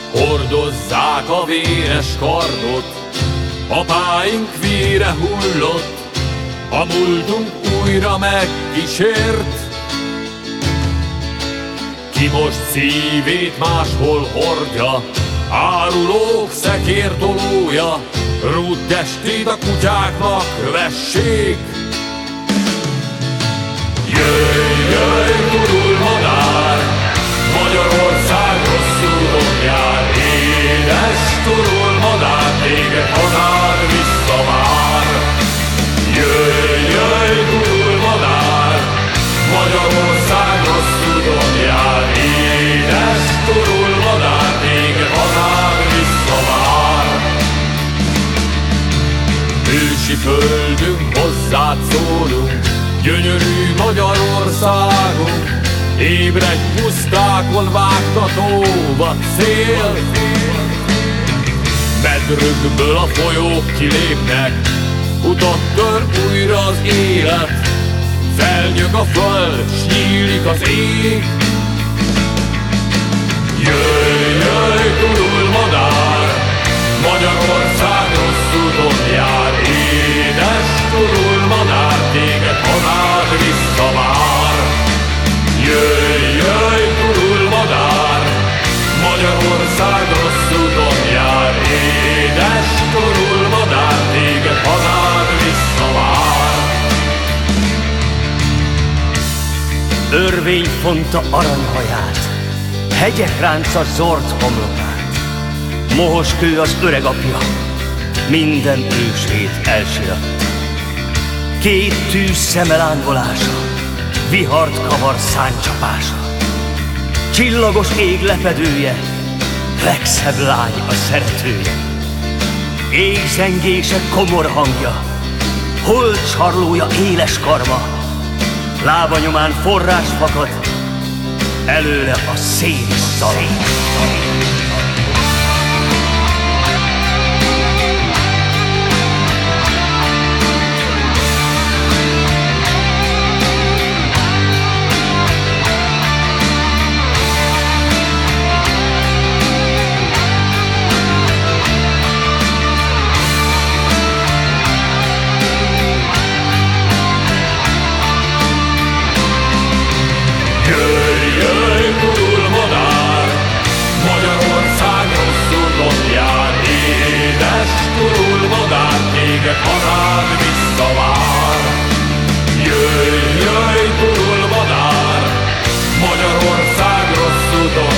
Hordozzák a véres kardot, apáink vére hullott, a múltunk újra megkísért. Ki most szívét máshol hordja, árulók szekértolója, rút testét a kutyáknak vessék. Jöjj, jöjj, gurul madár, Magyarország rossz úton jár. Édes turul madár, téged hazád visszavár. Jöjj, jöjj, gurul madár, Magyarország rossz úton jár. Édes turul madár, téged hazád visszavár. Ősi földünk, hozzád szólunk, gyönyörű Magyarországunk. Ébredj, pusztákon vágtatóva szél. Medrökből a folyók kilépnek, utat tör újra az élet. Felnyög a föld, s nyílik az ég. Jöjj, jöjj, turul madár, Magyarország rossz úton jár. Édes turul madár, téged hazád visszavár. Jöjj, jöjj, turul madár, Magyarország rossz úton jár. Édes turul madár, téged hazád visszavár. Örvény fonta aranyhaját, hegyek ránca zord homlokát. Mohos kő az öreg apja, minden ősét elsiratta. Két tűz szeme lángolása, vihart kavar száncsapása. Csillagos ég lepedője, legszebb lány a szeretője. Égzengése komor hangja, hold sarlója éles karma. Lába nyomán forrás fakad, előle a szél is szalad. Hazád visszavár. Jöjj, jöjj, turul madár, Magyarország rossz úton